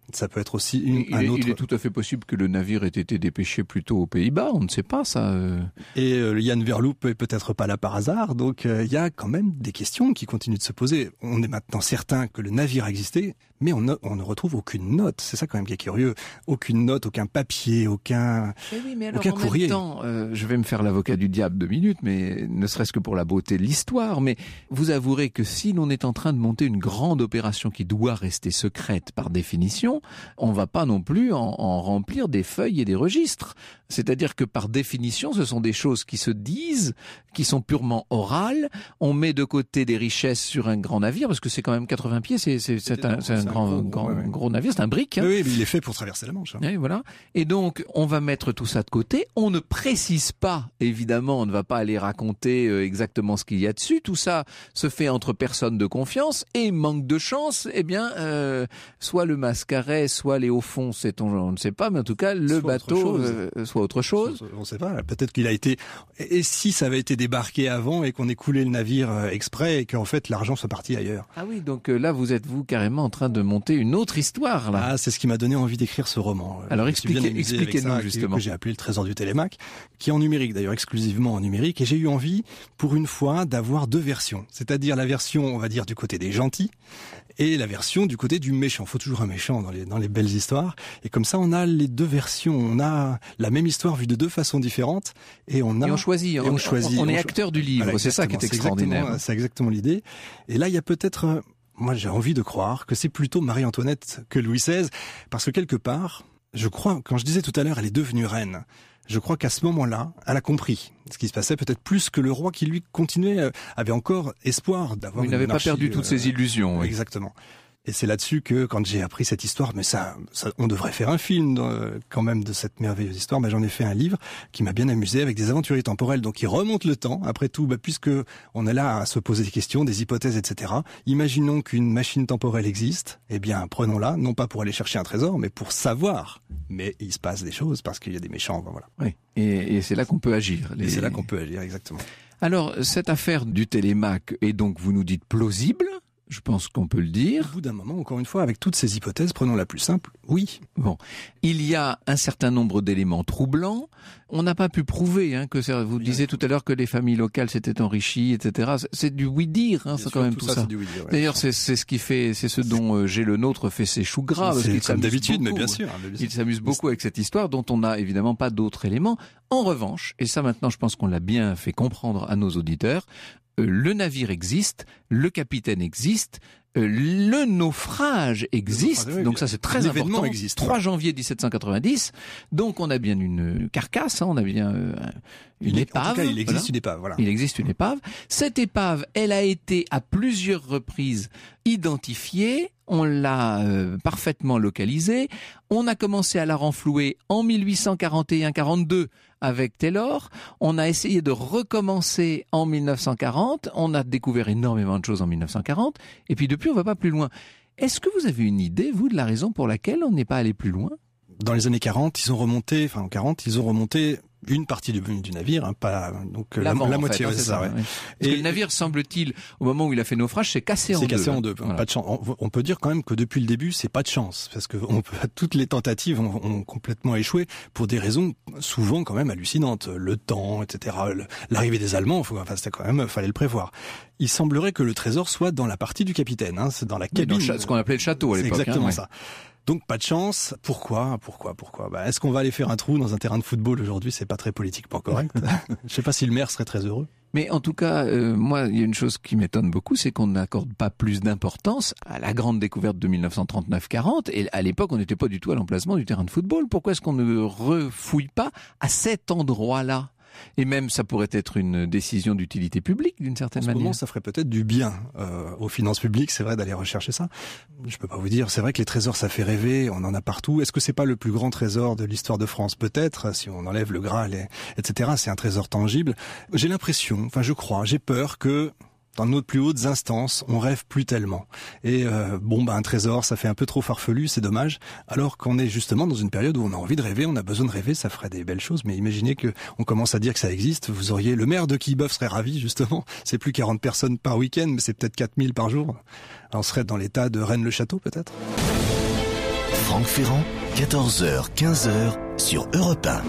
Ça peut être aussi une, il, un est, autre... il est tout à fait possible que le navire ait été dépêché plutôt aux Pays-Bas, on ne sait pas ça. Euh... Et euh, Jan Verloop est peut-être pas là par hasard, donc il euh, y a quand même des questions qui continuent de se poser. On est maintenant certain que le navire a existé, mais on, ne, on ne retrouve aucune note. C'est ça quand même qui est curieux. Aucune note, aucun papier, aucun, mais oui, mais alors, aucun en courrier. Même temps, euh, je vais me faire l'avocat du diable deux minutes, mais ne serait-ce que pour la beauté de l'histoire. Mais vous avouerez que si l'on est en train de monter une grande opération qui doit rester secrète par définition, on va pas non plus en, en remplir des feuilles et des registres. C'est-à-dire que par définition, ce sont des choses qui se disent, qui sont purement orales. On met de côté des richesses sur un grand navire, parce que c'est quand même quatre-vingts pieds, c'est, c'est, c'est, un, c'est un, grand, un gros, grand, ouais, ouais. gros navire, c'est un brick. Hein. Oui, mais il est fait pour traverser la Manche. Hein. Et voilà. Et donc, on va mettre tout ça de côté. On ne précise pas, évidemment, on ne va pas aller raconter exactement ce qu'il y a dessus. Tout ça se fait entre personnes de confiance et manque de chance, eh bien, euh, soit le mascaret, soit les hauts fonds, c'est-on, on ne sait pas, mais en tout cas, le soit bateau, euh, soit autre chose. On ne sait pas. Peut-être qu'il a été. Et si ça avait été débarqué avant et qu'on ait coulé le navire exprès et qu'en fait l'argent soit parti ailleurs. Ah oui, donc là, vous êtes vous carrément en train de monter une autre histoire là. Ah, c'est ce qui m'a donné envie d'écrire ce roman. Alors expliquez, expliquez-nous ça, justement. Que j'ai appelé le Trésor du Télémac, qui est en numérique d'ailleurs, exclusivement en numérique, et j'ai eu envie, pour une fois, d'avoir deux versions. C'est-à-dire la version, on va dire, du côté des gentils et la version du côté du méchant. Il faut toujours un méchant dans les, dans les belles histoires. Et comme ça, on a les deux versions. On a la même histoire vue de deux façons différentes. Et on a... Et on choisit. Et on, on, choisit. On, on est acteur du livre. Voilà, c'est ça qui est extraordinaire. C'est exactement l'idée. Et là, il y a peut-être... Moi, j'ai envie de croire que c'est plutôt Marie-Antoinette que Louis seize. Parce que quelque part, je crois, quand je disais tout à l'heure, elle est devenue reine. Je crois qu'à ce moment-là, elle a compris ce qui se passait, peut-être plus que le roi qui, lui, continuait, avait encore espoir d'avoir une monarchie. Il n'avait pas perdu toutes ses illusions. Oui. Exactement. Et c'est là-dessus que, quand j'ai appris cette histoire, mais ça, ça on devrait faire un film euh, quand même de cette merveilleuse histoire, ben j'en ai fait un livre qui m'a bien amusé avec des aventuriers temporels, donc qui remontent le temps. Après tout, ben, puisque on est là à se poser des questions, des hypothèses, et cetera. Imaginons qu'une machine temporelle existe, eh bien prenons-la, non pas pour aller chercher un trésor, mais pour savoir. Mais il se passe des choses parce qu'il y a des méchants, ben, voilà. Oui. Et, et c'est là qu'on peut agir. Les... Et c'est là qu'on peut agir, exactement. Alors, cette affaire du Télémac est donc, vous nous dites, plausible ? Je pense qu'on peut le dire. Au bout d'un moment, encore une fois, avec toutes ces hypothèses, prenons la plus simple, oui. Bon, il y a un certain nombre d'éléments troublants. On n'a pas pu prouver, hein, que c'est, vous disiez tout à l'heure que les familles locales s'étaient enrichies, et cetera. C'est du oui-dire, hein, c'est quand même tout, tout ça. ça. Du oui-dire, ouais. D'ailleurs, c'est, c'est ce qui fait, c'est ce dont euh, J'ai le Nôtre fait ses choux gras. C'est comme d'habitude, beaucoup, mais bien sûr. Hein, il s'amuse beaucoup avec cette histoire dont on n'a évidemment pas d'autres éléments. En revanche, et ça maintenant, je pense qu'on l'a bien fait comprendre à nos auditeurs, euh, le navire existe, le capitaine existe. Euh, le naufrage existe, oui, donc ça c'est très important. Existe, trois janvier dix-sept cent quatre-vingt-dix, donc on a bien une carcasse, hein, on a bien euh, une il, épave. En tout cas, il existe voilà. une épave, voilà. Il existe une épave. Cette épave, elle a été à plusieurs reprises identifiée. On l'a euh, parfaitement localisée. On a commencé à la renflouer en mille huit cent quarante et un quarante-deux avec Taylor. On a essayé de recommencer en mille neuf cent quarante. On a découvert énormément de choses en mille neuf cent quarante. Et puis depuis, on va pas plus loin. Est-ce que vous avez une idée, vous, de la raison pour laquelle on n'est pas allé plus loin ? Dans les années quarante, ils ont remonté, enfin en quarante, ils ont remonté une partie du, du navire, hein, pas donc L'avant, la, la en moitié, fait, ouais, c'est ça. Ouais. Ouais. Parce et que le navire, semble-t-il, au moment où il a fait naufrage, c'est cassé en deux. C'est cassé en deux. Voilà. Pas de chance. On, on peut dire quand même que depuis le début, c'est pas de chance, parce que on peut, toutes les tentatives ont, ont complètement échoué pour des raisons souvent quand même hallucinantes. Le temps, et cetera. Le, l'arrivée des Allemands, faut, enfin c'était quand même, fallait le prévoir. Il semblerait que le trésor soit dans la partie du capitaine, hein, c'est dans la cabine. Dans ce qu'on appelait le château à l'époque. C'est exactement hein, ça. Ouais. Donc pas de chance. Pourquoi Pourquoi Pourquoi bah, est-ce qu'on va aller faire un trou dans un terrain de football aujourd'hui ? C'est pas très politiquement correct. Je sais pas si le maire serait très heureux. Mais en tout cas, euh, moi, il y a une chose qui m'étonne beaucoup, c'est qu'on n'accorde pas plus d'importance à la grande découverte de mille neuf cent trente-neuf quarante. Et à l'époque, on n'était pas du tout à l'emplacement du terrain de football. Pourquoi est-ce qu'on ne refouille pas à cet endroit-là ? Et même, ça pourrait être une décision d'utilité publique, d'une certaine manière. En ce manière. moment, ça ferait peut-être du bien euh, aux finances publiques, c'est vrai, d'aller rechercher ça. Je peux pas vous dire, c'est vrai que les trésors, ça fait rêver, on en a partout. Est-ce que c'est pas le plus grand trésor de l'histoire de France ? Peut-être, si on enlève le Graal, et, etc. C'est un trésor tangible. J'ai l'impression, enfin je crois, j'ai peur que... dans nos plus hautes instances, on rêve plus tellement. Et euh, bon, bah un trésor, ça fait un peu trop farfelu, c'est dommage. Alors qu'on est justement dans une période où on a envie de rêver, on a besoin de rêver, ça ferait des belles choses. Mais imaginez que on commence à dire que ça existe. Vous auriez le maire de Quillebeuf serait ravi justement. C'est plus quarante personnes par week-end, mais c'est peut-être quatre mille par jour. Alors on serait dans l'état de Rennes-le-Château peut-être. Franck Ferrand, quatorze heures quinze sur Europe un.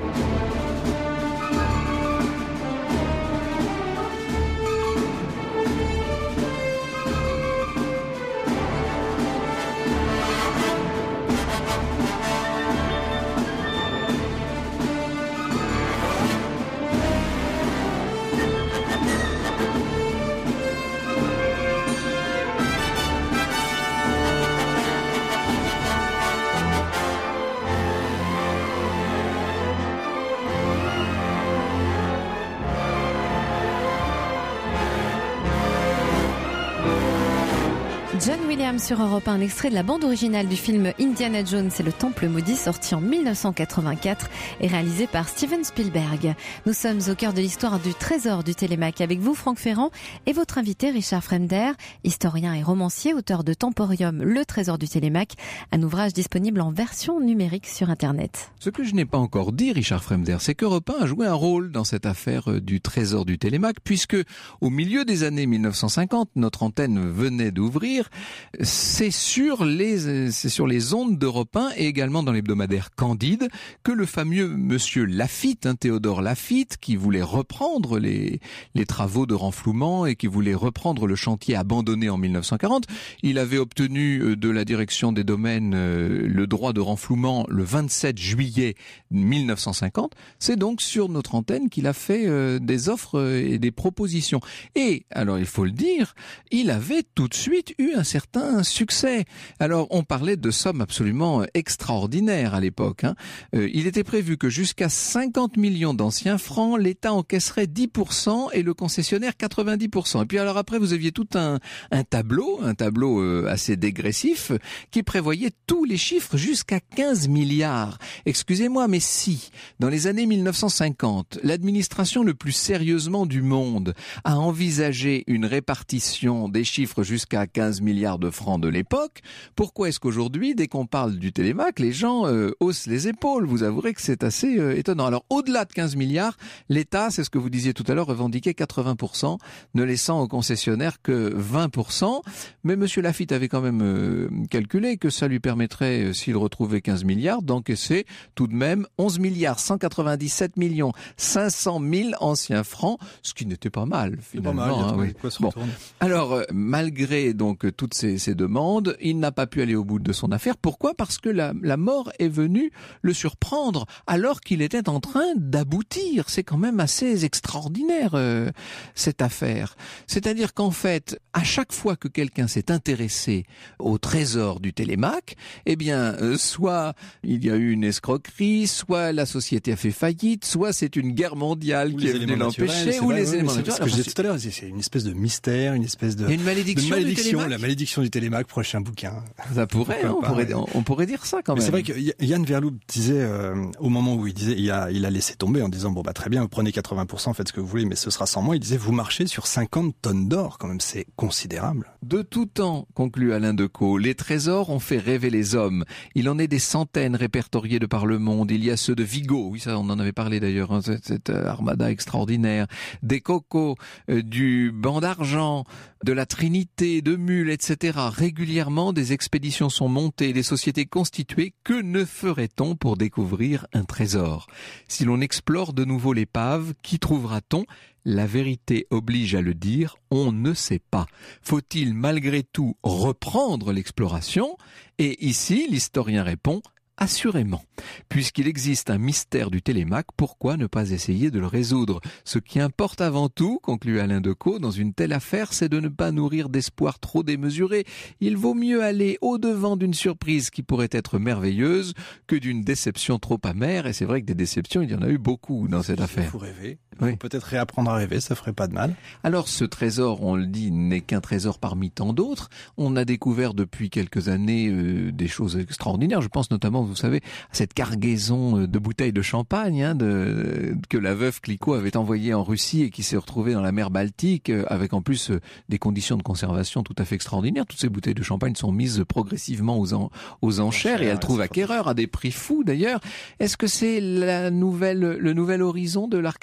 John Williams sur Europe un, un extrait de la bande originale du film Indiana Jones et le Temple maudit, sorti en mille neuf cent quatre-vingt-quatre et réalisé par Steven Spielberg. Nous sommes au cœur de l'histoire du trésor du Télémac avec vous, Franck Ferrand, et votre invité Richard Fremder, historien et romancier, auteur de Temporium, le trésor du Télémac, un ouvrage disponible en version numérique sur Internet. Ce que je n'ai pas encore dit, Richard Fremder, c'est qu'Europe un a joué un rôle dans cette affaire du trésor du Télémac, puisque au milieu des années mille neuf cent cinquante, notre antenne venait d'ouvrir. C'est sur les, c'est sur les ondes d'Europe un et également dans l'hebdomadaire Candide que le fameux monsieur Laffitte, hein, Théodore Laffitte, qui voulait reprendre les, les travaux de renflouement et qui voulait reprendre le chantier abandonné en mille neuf cent quarante, il avait obtenu de la direction des domaines le droit de renflouement le vingt-sept juillet mille neuf cent cinquante. C'est donc sur notre antenne qu'il a fait des offres et des propositions. Et, alors il faut le dire, il avait tout de suite eu un certain succès. Alors, on parlait de sommes absolument extraordinaires à l'époque. Hein. Euh, il était prévu que jusqu'à cinquante millions d'anciens francs, l'État encaisserait dix pour cent et le concessionnaire quatre-vingt-dix pour cent. Et puis alors après, vous aviez tout un, un tableau, un tableau euh, assez dégressif, qui prévoyait tous les chiffres jusqu'à quinze milliards. Excusez-moi, mais si, dans les années mille neuf cent cinquante, l'administration le plus sérieusement du monde a envisagé une répartition des chiffres jusqu'à quinze milliards de francs de l'époque, pourquoi est-ce qu'aujourd'hui, dès qu'on parle du Télémac, les gens euh, haussent les épaules? Vous avouerez que c'est assez euh, étonnant. Alors, au-delà de quinze milliards, l'État, c'est ce que vous disiez tout à l'heure, revendiquait quatre-vingts pour cent, ne laissant aux concessionnaires que vingt pour cent. Mais M. Laffitte avait quand même euh, calculé que ça lui permettrait, euh, s'il retrouvait quinze milliards, d'encaisser tout de même onze milliards cent quatre-vingt-dix-sept millions cinq cent mille anciens francs, ce qui n'était pas mal, finalement. Pas mal, hein, oui. quoi se bon. Alors, euh, malgré donc toutes ces, ces demandes, il n'a pas pu aller au bout de son affaire. Pourquoi ? Parce que la, la mort est venue le surprendre alors qu'il était en train d'aboutir. C'est quand même assez extraordinaire, euh, cette affaire. C'est-à-dire qu'en fait, à chaque fois que quelqu'un s'est intéressé au trésor du Télémac, eh bien, euh, soit il y a eu une escroquerie, soit la société a fait faillite, soit c'est une guerre mondiale ou qui est venue l'empêcher, ou les éléments naturels. Ce que je disais tout à l'heure, c'est une espèce de mystère, une espèce de, une malédiction, de malédiction, du Télémac. La malédiction du Télémac, prochain bouquin. Ça pourrait, hein, on, pas, pourrait ouais. on pourrait dire ça quand Mais même. c'est vrai que Yann Verloop disait, euh, au moment où il disait, il a, il a laissé tomber en disant, bon bah très bien, vous prenez quatre-vingts pour cent, faites ce que vous voulez, mais ce sera sans moi. Il disait, vous marchez sur cinquante tonnes d'or, quand même, c'est considérable. De tout temps, conclut Alain Decaux, les trésors ont fait rêver les hommes. Il en est des centaines répertoriés de par le monde. Il y a ceux de Vigo, oui ça on en avait parlé d'ailleurs, hein, cette, cette armada extraordinaire, des cocos, euh, du banc d'argent, de la Trinité, de Mule, et cetera. Régulièrement, des expéditions sont montées, des sociétés constituées. Que ne ferait-on pour découvrir un trésor ? Si l'on explore de nouveau l'épave, qu'y trouvera-t-on ? La vérité oblige à le dire, on ne sait pas. Faut-il malgré tout reprendre l'exploration ? Et ici, l'historien répond « Assurément. Puisqu'il existe un mystère du Télémac, pourquoi ne pas essayer de le résoudre ? Ce qui importe avant tout, conclut Alain Decaux, dans une telle affaire, c'est de ne pas nourrir d'espoir trop démesuré. Il vaut mieux aller au-devant d'une surprise qui pourrait être merveilleuse que d'une déception trop amère. Et c'est vrai que des déceptions, il y en a eu beaucoup dans cette affaire. Il faut rêver. Oui. Il faut peut-être réapprendre à rêver, ça ferait pas de mal. Alors ce trésor, on le dit, n'est qu'un trésor parmi tant d'autres. On a découvert depuis quelques années euh, des choses extraordinaires. Je pense notamment, vous savez, à cette cargaison de bouteilles de champagne hein, de, que la veuve Clicquot avait envoyée en Russie et qui s'est retrouvée dans la mer Baltique, euh, avec en plus euh, des conditions de conservation tout à fait extraordinaires. Toutes ces bouteilles de champagne sont mises progressivement aux, en, aux enchères et elles trouvent acquéreurs à des prix fous d'ailleurs. Est-ce que c'est la nouvelle, le nouvel horizon de l'archéologie,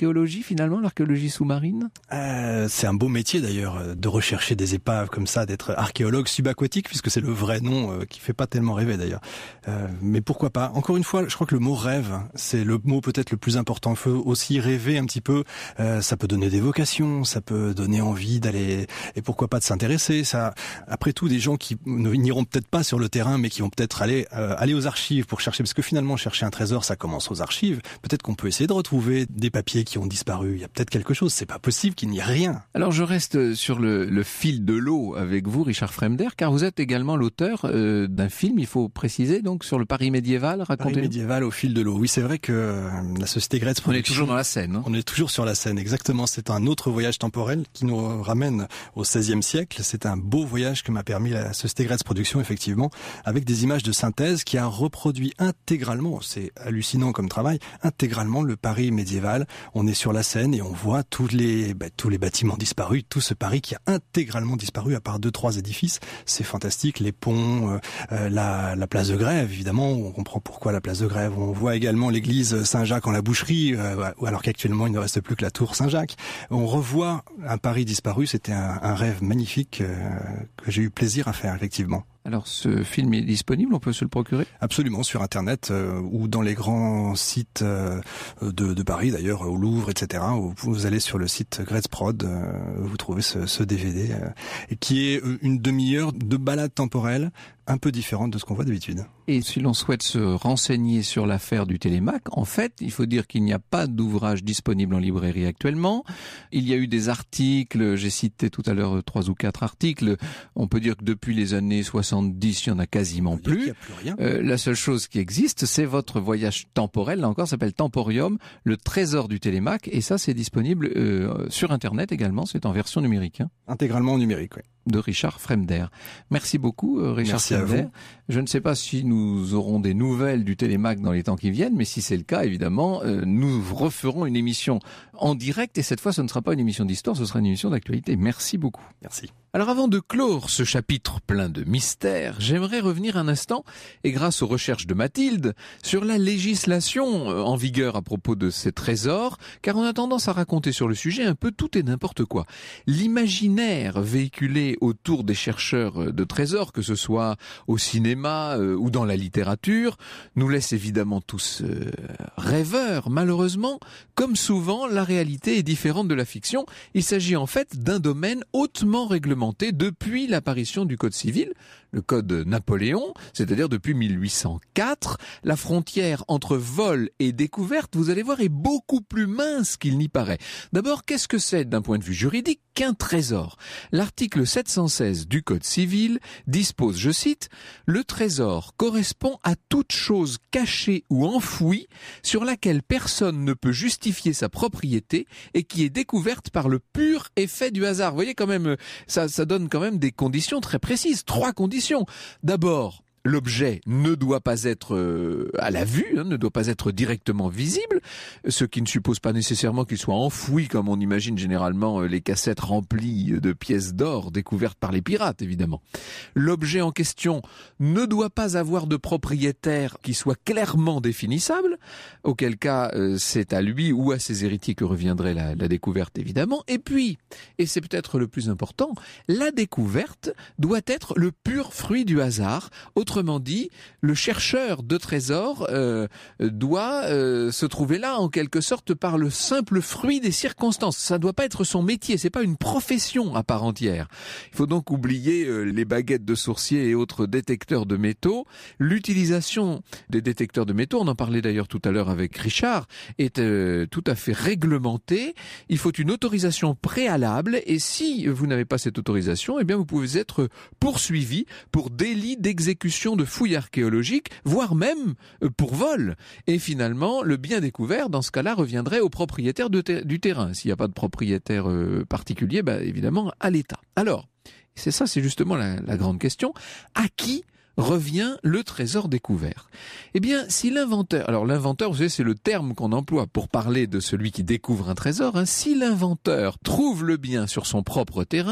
finalement, l'archéologie sous-marine? euh, C'est un beau métier d'ailleurs, de rechercher des épaves comme ça, d'être archéologue subaquatique, puisque c'est le vrai nom euh, qui fait pas tellement rêver d'ailleurs. Euh, mais pourquoi pas? Encore une fois, je crois que le mot rêve, c'est le mot peut-être le plus important. Il faut aussi rêver un petit peu. Euh, ça peut donner des vocations, ça peut donner envie d'aller, et pourquoi pas de s'intéresser. Ça, après tout, des gens qui n'iront peut-être pas sur le terrain, mais qui vont peut-être aller euh, aller aux archives pour chercher, parce que finalement chercher un trésor, ça commence aux archives. Peut-être qu'on peut essayer de retrouver des papiers qui ont disparu. Il y a peut-être quelque chose. C'est pas possible qu'il n'y ait rien. Alors je reste sur le, le fil de l'eau avec vous, Richard Fremder, car vous êtes également l'auteur euh, d'un film, il faut préciser, donc sur le Paris médiéval. Racontez-nous. Paris médiéval au fil de l'eau. Oui, c'est vrai que euh, la société Gretz Productions... On est toujours dans la Seine. Hein. On est toujours sur la Seine, exactement. C'est un autre voyage temporel qui nous ramène au seizième siècle. C'est un beau voyage que m'a permis la société Gretz Productions, effectivement, avec des images de synthèse qui a reproduit intégralement, c'est hallucinant comme travail, intégralement le Paris médiéval. On est sur la Seine et on voit tous les, bah, tous les bâtiments disparus, tout ce Paris qui a intégralement disparu à part deux, trois édifices. C'est fantastique, les ponts, euh, la, la place de Grève, évidemment, on comprend pourquoi la place de Grève. On voit également l'église Saint-Jacques en la Boucherie, euh, alors qu'actuellement il ne reste plus que la tour Saint-Jacques. On revoit un Paris disparu, c'était un, un rêve magnifique euh, que j'ai eu plaisir à faire, effectivement. Alors ce film est disponible, on peut se le procurer? Absolument, sur Internet euh, ou dans les grands sites euh, de, de Paris, d'ailleurs au Louvre, et cetera. Où vous allez sur le site Gretz Prod, euh, vous trouvez ce, ce D V D euh, et qui est une demi-heure de balade temporelle un peu différente de ce qu'on voit d'habitude. Et si l'on souhaite se renseigner sur l'affaire du Télémac, en fait, il faut dire qu'il n'y a pas d'ouvrage disponible en librairie actuellement. Il y a eu des articles, j'ai cité tout à l'heure trois ou quatre articles. On peut dire que depuis les années soixante-dix, il n'y en a quasiment plus. Il n'y a plus rien. Euh, la seule chose qui existe, c'est votre voyage temporel. Là encore, ça s'appelle Temporium, le trésor du Télémac. Et ça, c'est disponible euh, sur Internet également. C'est en version numérique. Hein. Intégralement numérique, oui. De Richard Fremder. Merci beaucoup, Richard Merci Fremder. à vous. Je ne sais pas si nous aurons des nouvelles du Télémac dans les temps qui viennent, mais si c'est le cas, évidemment, euh, nous referons une émission en direct, et cette fois, ce ne sera pas une émission d'histoire, ce sera une émission d'actualité. Merci beaucoup. Merci. Alors avant de clore ce chapitre plein de mystères, j'aimerais revenir un instant, et grâce aux recherches de Mathilde, sur la législation en vigueur à propos de ces trésors, car on a tendance à raconter sur le sujet un peu tout et n'importe quoi. L'imaginaire véhiculé autour des chercheurs de trésors, que ce soit au cinéma euh, ou dans la littérature, nous laisse évidemment tous euh, rêveurs. Malheureusement, comme souvent, la réalité est différente de la fiction. Il s'agit en fait d'un domaine hautement réglementé depuis l'apparition du Code civil, le Code Napoléon, c'est-à-dire depuis mille huit cent quatre. La frontière entre vol et découverte, vous allez voir, est beaucoup plus mince qu'il n'y paraît. D'abord, qu'est-ce que c'est d'un point de vue juridique qu'un trésor? L'article sept cent seize du Code civil dispose, je cite, « Le trésor correspond à toute chose cachée ou enfouie sur laquelle personne ne peut justifier sa propriété et qui est découverte par le pur effet du hasard. » Vous voyez quand même, ça, ça donne quand même des conditions très précises. Trois conditions. D'abord, l'objet ne doit pas être euh, à la vue, hein, ne doit pas être directement visible, ce qui ne suppose pas nécessairement qu'il soit enfoui comme on imagine généralement euh, les cassettes remplies de pièces d'or découvertes par les pirates, évidemment. L'objet en question ne doit pas avoir de propriétaire qui soit clairement définissable, auquel cas euh, c'est à lui ou à ses héritiers que reviendrait la, la découverte, évidemment. Et puis, et c'est peut-être le plus important, la découverte doit être le pur fruit du hasard. Autrement dit, le chercheur de trésors euh, doit euh, se trouver là en quelque sorte par le simple fruit des circonstances. Ça ne doit pas être son métier, c'est pas une profession à part entière. Il faut donc oublier euh, les baguettes de sourcier et autres détecteurs de métaux. L'utilisation des détecteurs de métaux, on en parlait d'ailleurs tout à l'heure avec Richard, est euh, tout à fait réglementée. Il faut une autorisation préalable et si vous n'avez pas cette autorisation, eh bien vous pouvez être poursuivi pour délit d'exécution de fouilles archéologiques, voire même pour vol. Et finalement, le bien découvert, dans ce cas-là, reviendrait au propriétaire de ter- du terrain. S'il n'y a pas de propriétaire euh, particulier, bah, évidemment, à l'État. Alors, c'est ça, c'est justement la, la grande question. À qui revient le trésor découvert? Eh bien, si l'inventeur... Alors, l'inventeur, vous savez, c'est le terme qu'on emploie pour parler de celui qui découvre un trésor. Hein. Si l'inventeur trouve le bien sur son propre terrain,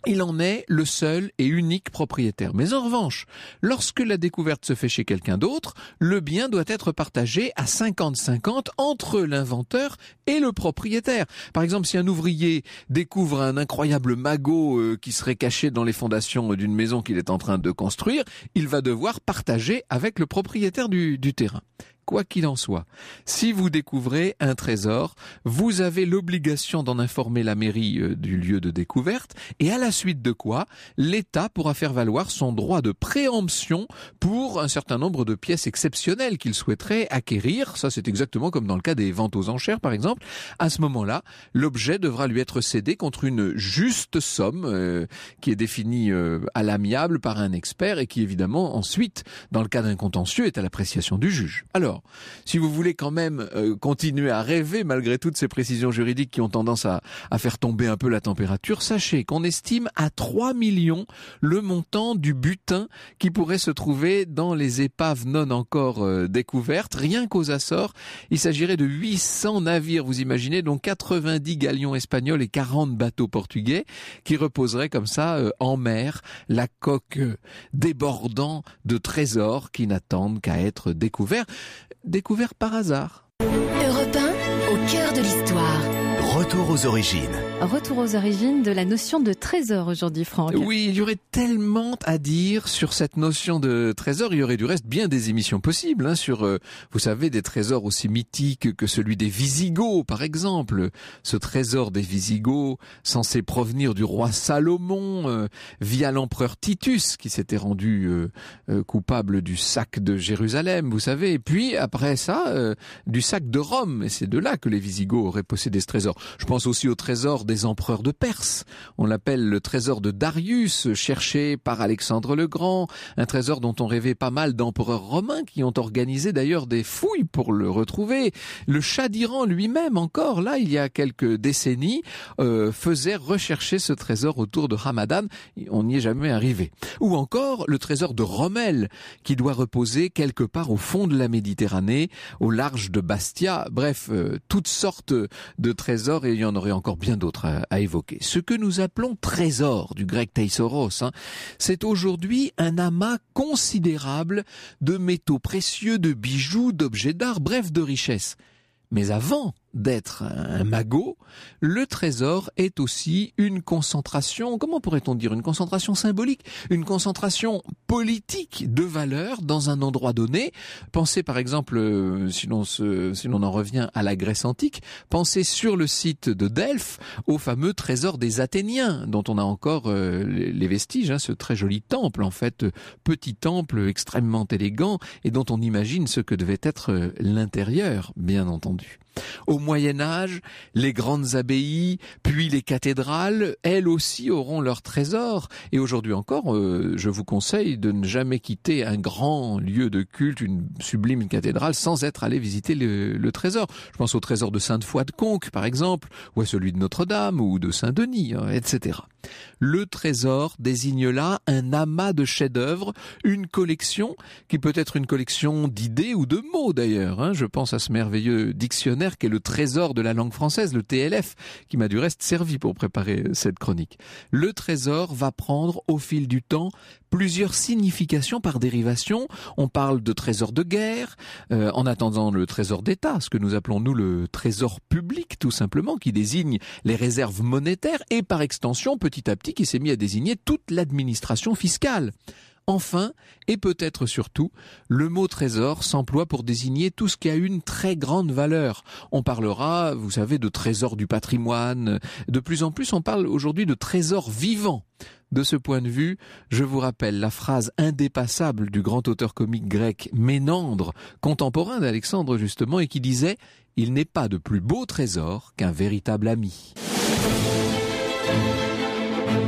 il en est le seul et unique propriétaire. Mais en revanche, lorsque la découverte se fait chez quelqu'un d'autre, le bien doit être partagé à cinquante cinquante entre l'inventeur et le propriétaire. Par exemple, si un ouvrier découvre un incroyable magot euh, qui serait caché dans les fondations d'une maison qu'il est en train de construire, il va devoir partager avec le propriétaire du, du terrain. Quoi qu'il en soit, si vous découvrez un trésor, vous avez l'obligation d'en informer la mairie euh, du lieu de découverte, et à la suite de quoi, l'État pourra faire valoir son droit de préemption pour un certain nombre de pièces exceptionnelles qu'il souhaiterait acquérir. Ça, c'est exactement comme dans le cas des ventes aux enchères, par exemple. À ce moment-là, l'objet devra lui être cédé contre une juste somme euh, qui est définie euh, à l'amiable par un expert et qui, évidemment, ensuite, dans le cas d'un contentieux, est à l'appréciation du juge. Alors, si vous voulez quand même euh, continuer à rêver malgré toutes ces précisions juridiques qui ont tendance à, à faire tomber un peu la température, sachez qu'on estime à trois millions le montant du butin qui pourrait se trouver dans les épaves non encore euh, découvertes. Rien qu'aux Açores, il s'agirait de huit cents navires, vous imaginez, dont quatre-vingt-dix galions espagnols et quarante bateaux portugais qui reposeraient comme ça euh, en mer, la coque euh, débordant de trésors qui n'attendent qu'à être découverts. Découvert par hasard. Europe un, au cœur de l'histoire. Retour aux origines. Retour aux origines de la notion de trésor aujourd'hui, Franck. Oui, il y aurait tellement à dire sur cette notion de trésor. Il y aurait du reste bien des émissions possibles hein, sur, euh, vous savez, des trésors aussi mythiques que celui des Visigoths, par exemple. Ce trésor des Visigoths, censé provenir du roi Salomon, euh, via l'empereur Titus, qui s'était rendu euh, euh, coupable du sac de Jérusalem, vous savez. Et puis, après ça, euh, du sac de Rome. Et c'est de là que les Visigoths auraient possédé ce trésor. Je pense aussi au trésor des empereurs de Perse. On l'appelle le trésor de Darius, cherché par Alexandre le Grand. Un trésor dont on rêvait pas mal d'empereurs romains qui ont organisé d'ailleurs des fouilles pour le retrouver. Le Shah d'Iran lui-même, encore là, il y a quelques décennies, euh, faisait rechercher ce trésor autour de Hamadan. On n'y est jamais arrivé. Ou encore le trésor de Rommel, qui doit reposer quelque part au fond de la Méditerranée, au large de Bastia. Bref, euh, toutes sortes de trésors, et il y en aurait encore bien d'autres à, à évoquer. Ce que nous appelons trésor, du grec thesauros, hein, c'est aujourd'hui un amas considérable de métaux précieux, de bijoux, d'objets d'art, bref, de richesses. Mais avant d'être un magot, le trésor est aussi une concentration, comment pourrait-on dire, une concentration symbolique, une concentration politique de valeur dans un endroit donné. Pensez par exemple, si l'on se, si l'on en revient à la Grèce antique, pensez sur le site de Delphes au fameux trésor des Athéniens, dont on a encore euh, les vestiges, hein, ce très joli temple, en fait, petit temple extrêmement élégant, et dont on imagine ce que devait être l'intérieur, bien entendu. Au Moyen-Âge, les grandes abbayes, puis les cathédrales, elles aussi auront leur trésor. Et aujourd'hui encore, euh, je vous conseille de ne jamais quitter un grand lieu de culte, une sublime cathédrale, sans être allé visiter le, le trésor. Je pense au trésor de Sainte-Foy de Conques, par exemple, ou à celui de Notre-Dame, ou de Saint-Denis, hein, et cetera. Le trésor désigne là un amas de chefs-d'œuvre, une collection qui peut être une collection d'idées ou de mots d'ailleurs. Hein. Je pense à ce merveilleux dictionnaire qu'est le trésor de la langue française, le T L F, qui m'a du reste servi pour préparer cette chronique. Le trésor va prendre au fil du temps plusieurs significations par dérivation. On parle de trésor de guerre, euh, en attendant le trésor d'État, ce que nous appelons nous le trésor public tout simplement, qui désigne les réserves monétaires et par extension petit à petit qui s'est mis à désigner toute l'administration fiscale. Enfin, et peut-être surtout, le mot trésor s'emploie pour désigner tout ce qui a une très grande valeur. On parlera, vous savez, de trésor du patrimoine. De plus en plus, on parle aujourd'hui de trésor vivant. De ce point de vue, je vous rappelle la phrase indépassable du grand auteur comique grec Ménandre, contemporain d'Alexandre justement, et qui disait « Il n'est pas de plus beau trésor qu'un véritable ami ».